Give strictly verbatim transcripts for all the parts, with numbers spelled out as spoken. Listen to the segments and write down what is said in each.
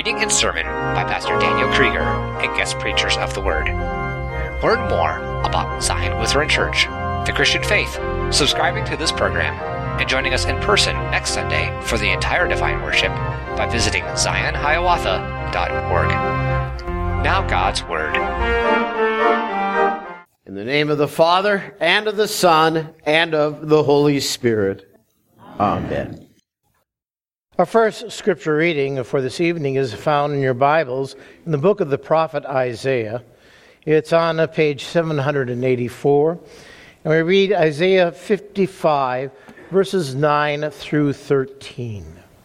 reading and sermon by Pastor Daniel Krieger and guest preachers of the Word. Learn more about Zion Lutheran Church, the Christian faith, subscribing to this program, and joining us in person next Sunday for the entire Divine Worship by visiting zion hiawatha dot org. Now God's Word. In the name of the Father, and of the Son, and of the Holy Spirit. Amen. Our first scripture reading for this evening is found in your Bibles in the book of the prophet Isaiah. It's on page seven hundred eighty-four. And we read Isaiah fifty-five, verses nine through thirteen.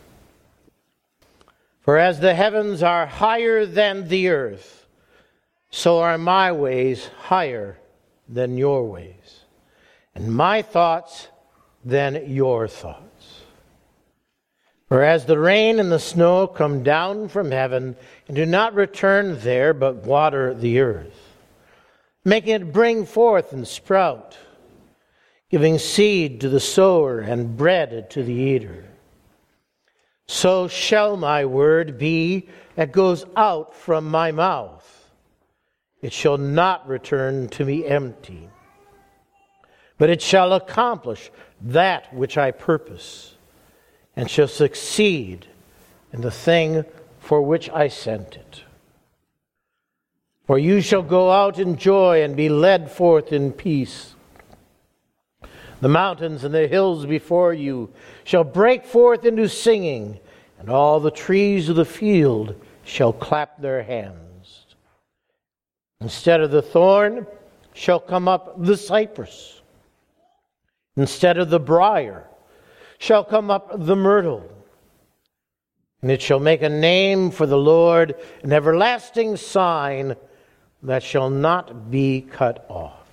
For as the heavens are higher than the earth, so are my ways higher than your ways, and my thoughts than your thoughts. For as the rain and the snow come down from heaven, and do not return there, but water the earth, making it bring forth and sprout, giving seed to the sower and bread to the eater, so shall my word be that goes out from my mouth. It shall not return to me empty, but it shall accomplish that which I purpose, and shall succeed in the thing for which I sent it. For you shall go out in joy and be led forth in peace. The mountains and the hills before you shall break forth into singing, and all the trees of the field shall clap their hands. Instead of the thorn shall come up the cypress. Instead of the briar shall come up the myrtle. And it shall make a name for the Lord, an everlasting sign that shall not be cut off.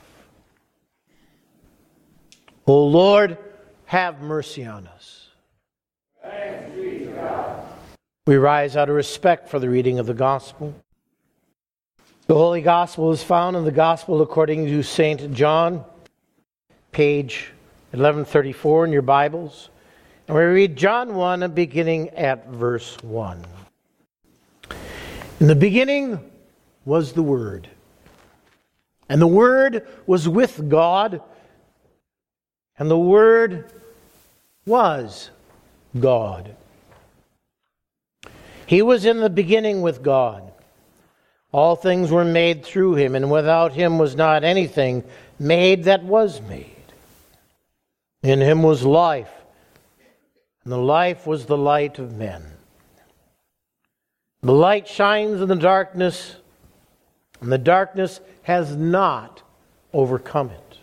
O Lord, have mercy on us. Thanks be to God. We rise out of respect for the reading of the Gospel. The Holy Gospel is found in the Gospel according to Saint John, page eleven thirty-four in your Bibles. And we read John one, beginning at verse one. In the beginning was the Word, and the Word was with God, and the Word was God. He was in the beginning with God. All things were made through him, and without him was not anything made that was made. In him was life, and the life was the light of men. The light shines in the darkness, and the darkness has not overcome it.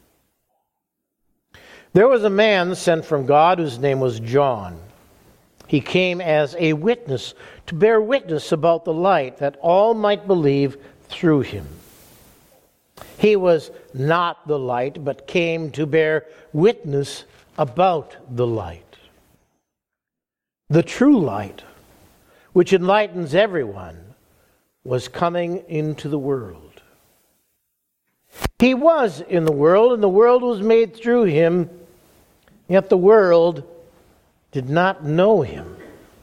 There was a man sent from God whose name was John. He came as a witness to bear witness about the light, that all might believe through him. He was not the light, but came to bear witness about the light. The true light, which enlightens everyone, was coming into the world. He was in the world, and the world was made through him, yet the world did not know him.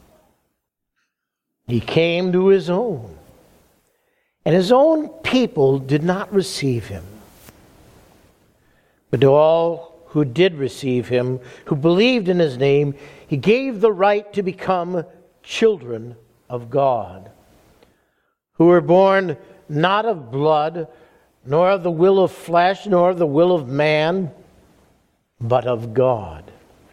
He came to his own, and his own people did not receive him. But to all who did receive him, who believed in his name, he gave the right to become children of God, who were born not of blood, nor of the will of flesh, nor of the will of man, but of God.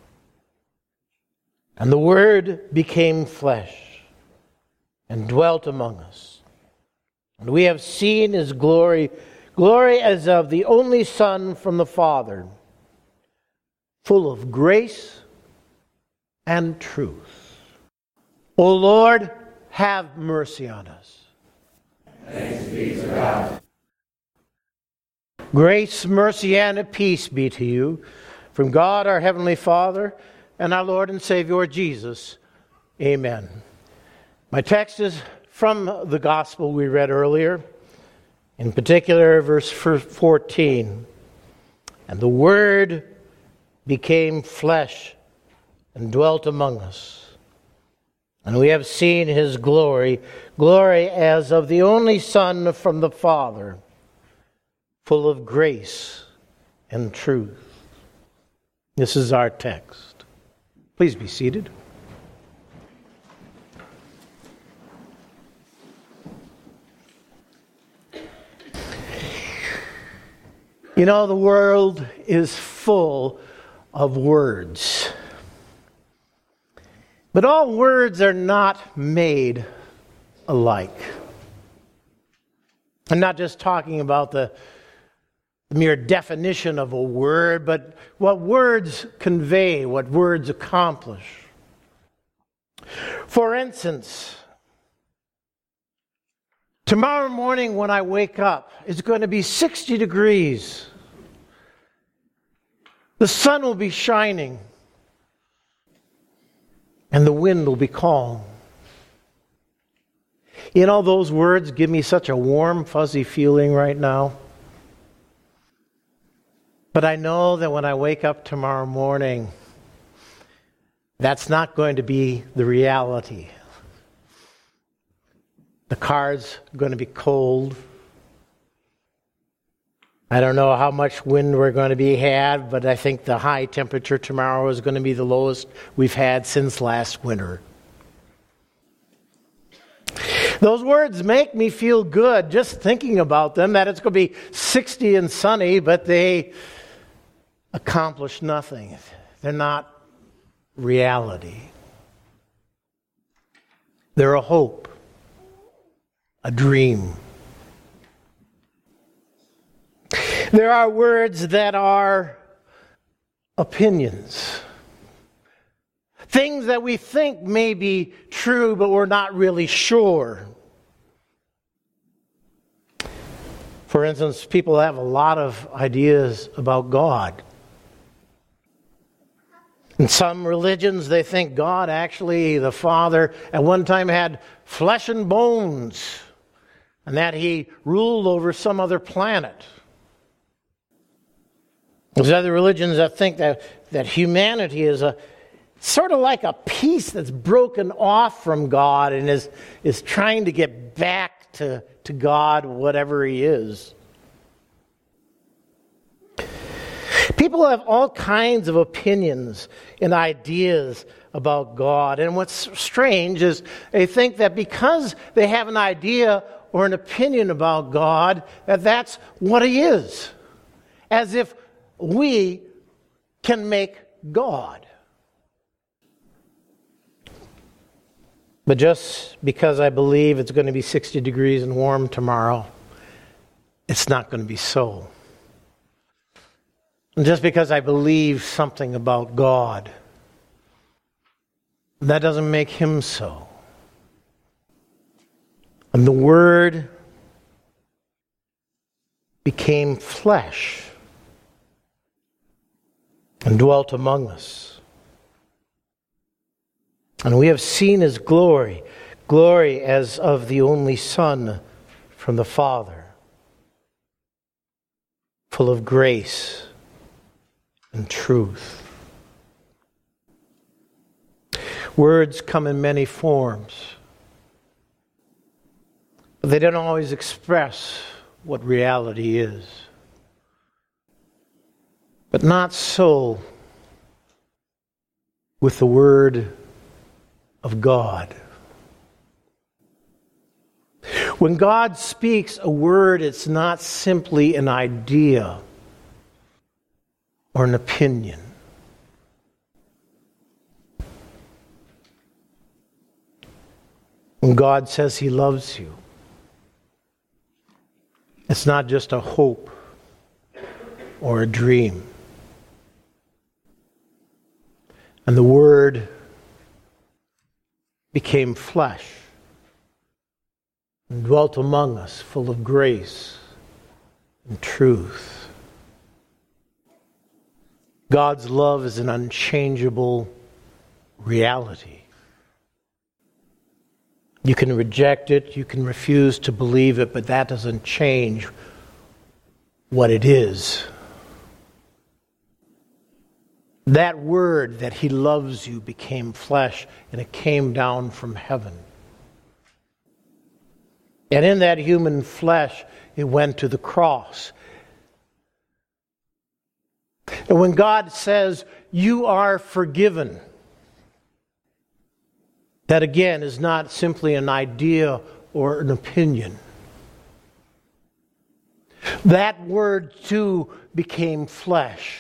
And the Word became flesh and dwelt among us. And we have seen his glory, glory as of the only Son from the Father, full of grace and truth. O Lord, have mercy on us. Thanks be to God. Grace, mercy, and peace be to you from God our Heavenly Father and our Lord and Savior Jesus. Amen. My text is from the Gospel we read earlier, in particular verse fourteen. And the Word became flesh and dwelt among us. And we have seen his glory, glory as of the only Son from the Father, full of grace and truth. This is our text. Please be seated. You know, the world is full of words. But all words are not made alike. I'm not just talking about the mere definition of a word, but what words convey, what words accomplish. For instance, tomorrow morning when I wake up, it's going to be sixty degrees. The sun will be shining. And the wind will be calm. You know, those words give me such a warm, fuzzy feeling right now. But I know that when I wake up tomorrow morning, that's not going to be the reality. The car's going to be cold. I don't know how much wind we're going to be had, but I think the high temperature tomorrow is going to be the lowest we've had since last winter. Those words make me feel good just thinking about them, that it's going to be sixty and sunny, but they accomplish nothing. They're not reality. They're a hope, a dream. There are words that are opinions. Things that we think may be true, but we're not really sure. For instance, people have a lot of ideas about God. In some religions, they think God, actually, the Father, at one time had flesh and bones, and that he ruled over some other planet. There's other religions that think that, that humanity is a sort of like a piece that's broken off from God and is, is trying to get back to, to God, whatever he is. People have all kinds of opinions and ideas about God. And what's strange is they think that because they have an idea or an opinion about God, that that's what he is. As if we can make God. But just because I believe it's going to be sixty degrees and warm tomorrow, it's not going to be so. And just because I believe something about God, that doesn't make him so. And the Word became flesh and dwelt among us. And we have seen his glory, glory as of the only Son from the Father, full of grace and truth. Words come in many forms, but they don't always express what reality is. But not so with the Word of God. When God speaks a word, it's not simply an idea or an opinion. When God says he loves you, it's not just a hope or a dream. And the Word became flesh and dwelt among us, full of grace and truth. God's love is an unchangeable reality. You can reject it, you can refuse to believe it, but that doesn't change what it is. That word that he loves you became flesh, and it came down from heaven. And in that human flesh, it went to the cross. And when God says, you are forgiven, that again is not simply an idea or an opinion. That word too became flesh.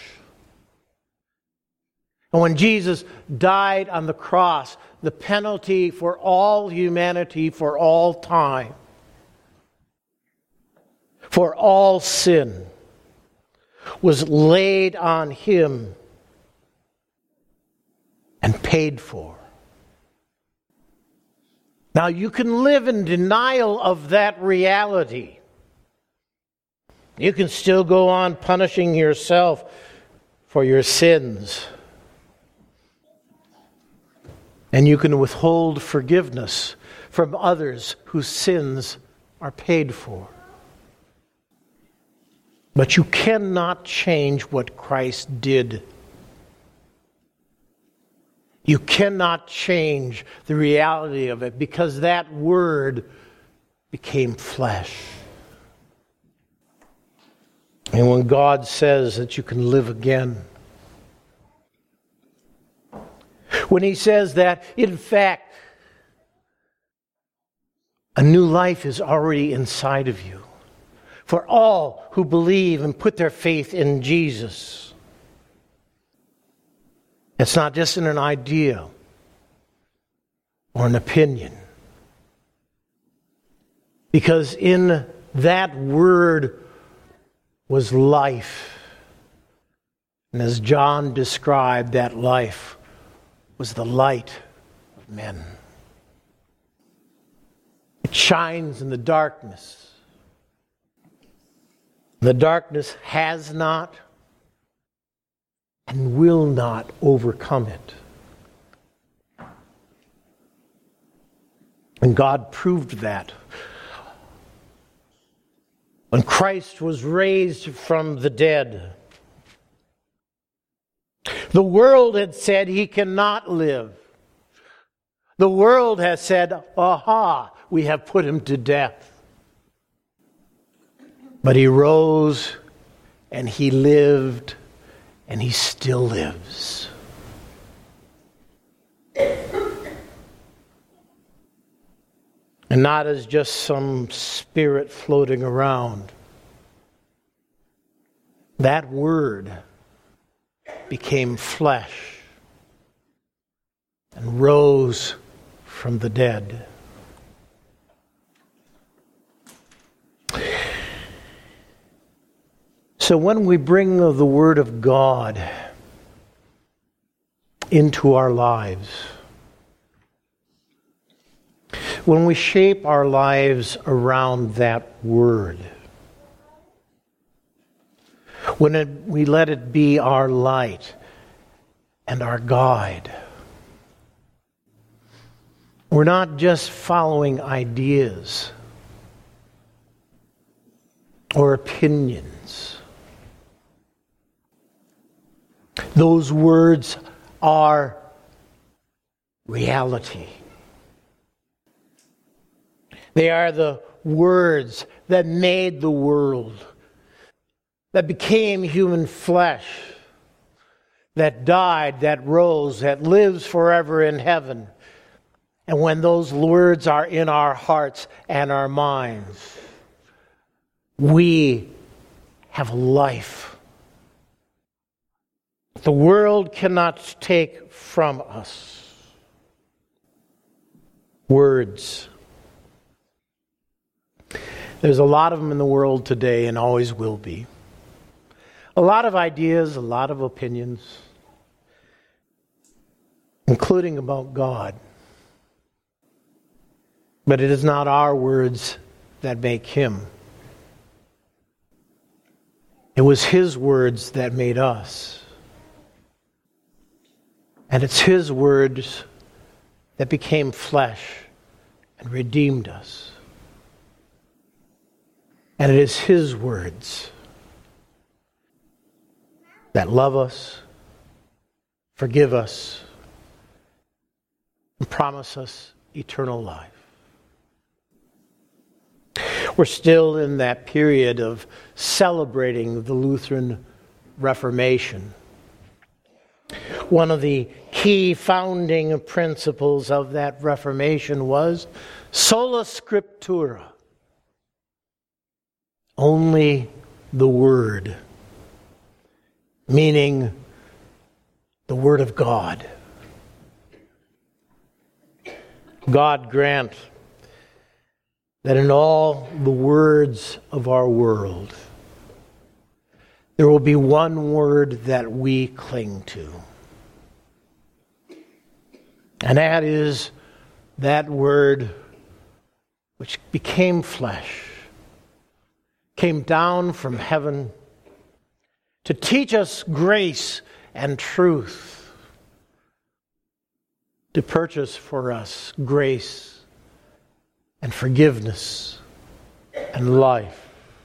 And when Jesus died on the cross, the penalty for all humanity for all time, for all sin, was laid on him and paid for. Now you can live in denial of that reality. You can still go on punishing yourself for your sins. And you can withhold forgiveness from others whose sins are paid for. But you cannot change what Christ did. You cannot change the reality of it because that word became flesh. And when God says that you can live again, when he says that, in fact, a new life is already inside of you for all who believe and put their faith in Jesus. It's not just in an idea or an opinion. Because in that word was life. And as John described, that life was the light of men. It shines in the darkness. The darkness has not and will not overcome it. And God proved that. When Christ was raised from the dead, the world had said he cannot live. The world has said, aha, we have put him to death. But he rose and he lived and he still lives. And not as just some spirit floating around. That word became flesh and rose from the dead. So when we bring the Word of God into our lives, when we shape our lives around that Word, when it, we let it be our light and our guide, we're not just following ideas or opinions. Those words are reality. They are the words that made the world, that became human flesh, that died, that rose, that lives forever in heaven. And when those words are in our hearts and our minds, we have life. The world cannot take from us. Words. There's a lot of them in the world today and always will be. A lot of ideas, a lot of opinions, including about God. But it is not our words that make him. It was his words that made us. And it's his words that became flesh and redeemed us. And it is his words that love us forgive us, and promise us eternal life. We're still in that period of celebrating the Lutheran Reformation. One of the key founding principles of that Reformation was sola scriptura, only the Word, meaning the Word of God. God grant that in all the words of our world, there will be one word that we cling to. And that is that word which became flesh, came down from heaven to teach us grace and truth, to purchase for us grace and forgiveness and life.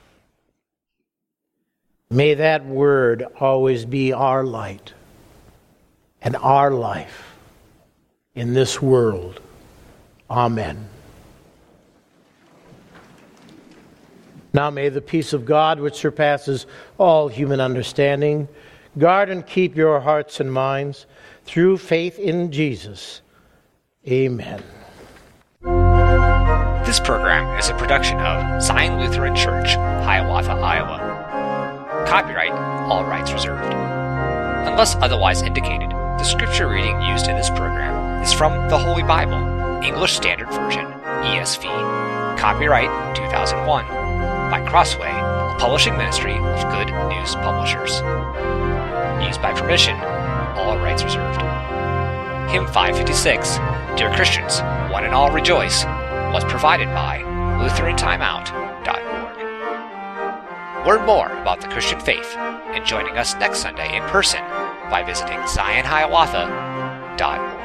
May that word always be our light and our life in this world. Amen. Now may the peace of God, which surpasses all human understanding, guard and keep your hearts and minds through faith in Jesus. Amen. This program is a production of Zion Lutheran Church, Hiawatha, Iowa. Copyright, all rights reserved. Unless otherwise indicated, the scripture reading used in this program is from the Holy Bible, English Standard Version, E S V. Copyright two thousand one by Crossway, a publishing ministry of Good News Publishers. Used by permission, all rights reserved. Hymn five fifty-six, Dear Christians, One and All Rejoice, was provided by Lutheran Timeout dot org. Learn more about the Christian faith and joining us next Sunday in person by visiting Zion Hiawatha dot org.